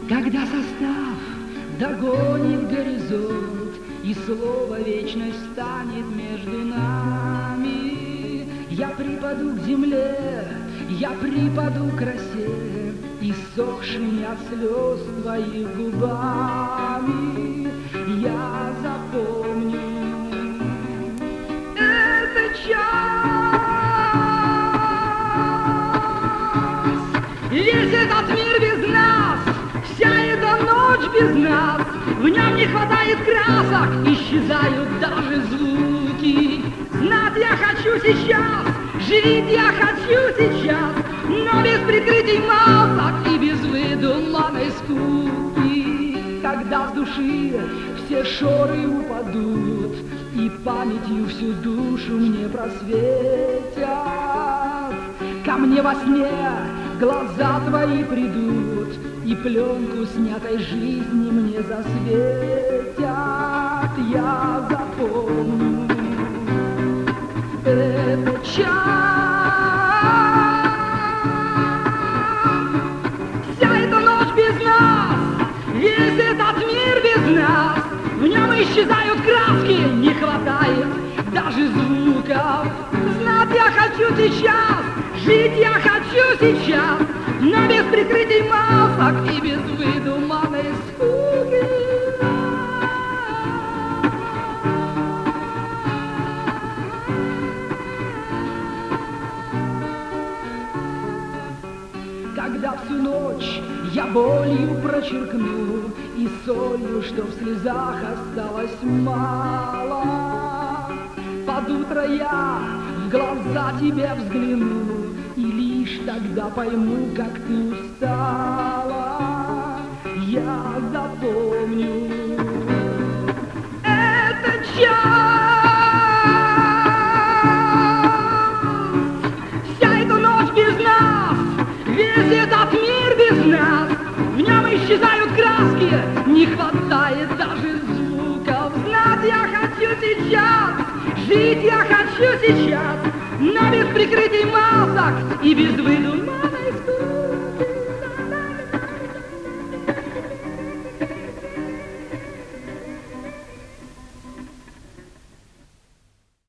Когда состав догонит горизонт, и слово вечность станет между нами, я припаду к земле, я припаду к росе, иссохшими от слез твоих губами. Я запомню этот час. Весь этот мир без нас, вся эта ночь без нас, в нем не хватает красок, исчезают даже звуки. Знать я хочу сейчас, жить я хочу сейчас, но без прикрытий масок и без выдуманной скуки. Когда с души все шоры упадут, и памятью всю душу мне просветят, ко мне во сне глаза твои придут, и пленку снятой жизни мне засветят. Я запомню этот час. Вся эта ночь без нас, весь этот мир без нас, в нем исчезают краски, не хватает даже звуков. Знать я хочу сейчас, жить я хочу сейчас, но без прикрытий масок и без выдуманной скуки. Когда всю ночь я болью прочеркну и солью, что в слезах осталось мало, под утро я в глаза тебе взгляну, и лишь тогда пойму, как ты устала. Я запомню этот час. Вся эта ночь без нас, весь этот мир без нас, в нем исчезают краски, не хватает даже звуков. Знать я хочу сейчас, жить я хочу сейчас, но без прикрытий масок и без выдумок.